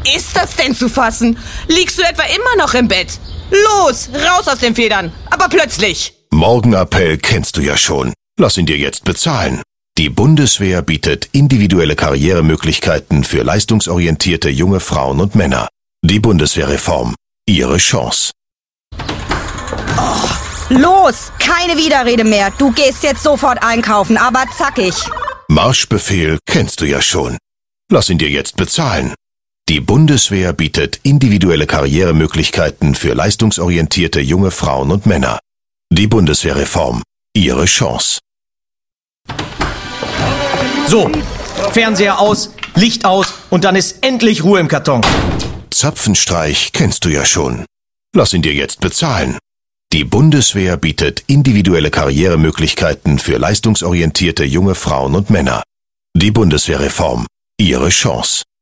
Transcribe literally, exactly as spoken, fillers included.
ist das denn zu fassen? Liegst du etwa immer noch im Bett? Los, raus aus den Federn, aber plötzlich. Morgenappell kennst du ja schon. Lass ihn dir jetzt bezahlen. Die Bundeswehr bietet individuelle Karrieremöglichkeiten für leistungsorientierte junge Frauen und Männer. Die Bundeswehrreform. Ihre Chance. Oh, los, keine Widerrede mehr. Du gehst jetzt sofort einkaufen, aber zackig. Marschbefehl kennst du ja schon. Lass ihn dir jetzt bezahlen. Die Bundeswehr bietet individuelle Karrieremöglichkeiten für leistungsorientierte junge Frauen und Männer. Die Bundeswehrreform. Ihre Chance. So, Fernseher aus, Licht aus und dann ist endlich Ruhe im Karton. Zapfenstreich kennst du ja schon. Lass ihn dir jetzt bezahlen. Die Bundeswehr bietet individuelle Karrieremöglichkeiten für leistungsorientierte junge Frauen und Männer. Die Bundeswehrreform. Ihre Chance.